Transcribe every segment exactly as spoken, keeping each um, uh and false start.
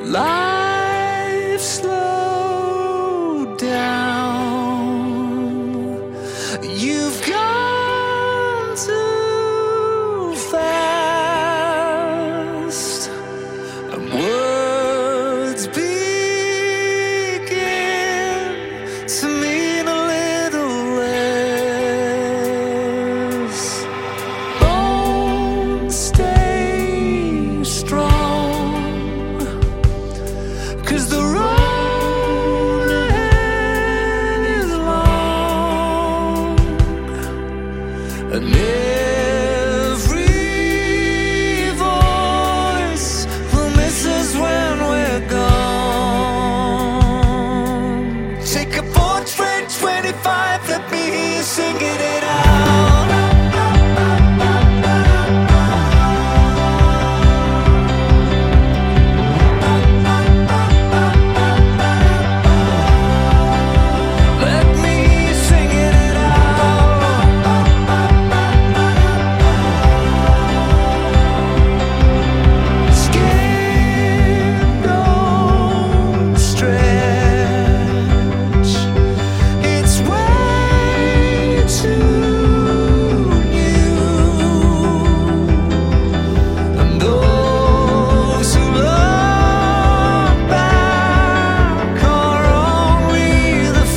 Life slowed down. You've gone too fast, and words begin to mean a little less. Don't stay strong, 'cause the road ahead is long, and every voice will miss us when we're gone. Take a portrait twenty-five, let me hear you singing it out. Let me hear you singing it out. Skin don't stretch, it's way too new, and those who look back are only the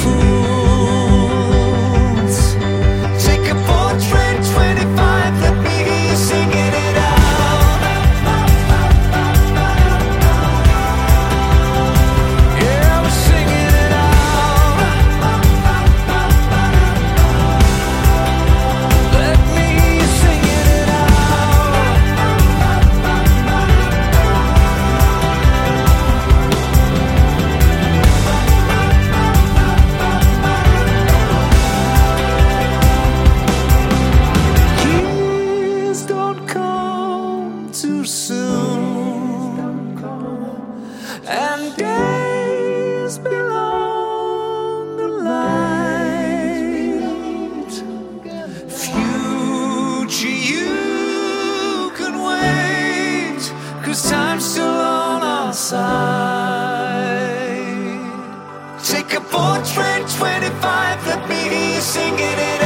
fools. Take a portrait twenty-five, let me hear you singing it out. Yeah, we're singing it out. Let me hear you singing it out. Years don't come too soon, and days belong to light. Future, you can wait, 'cause time's still on our side. Take a portrait twenty-five, let me hear you singing it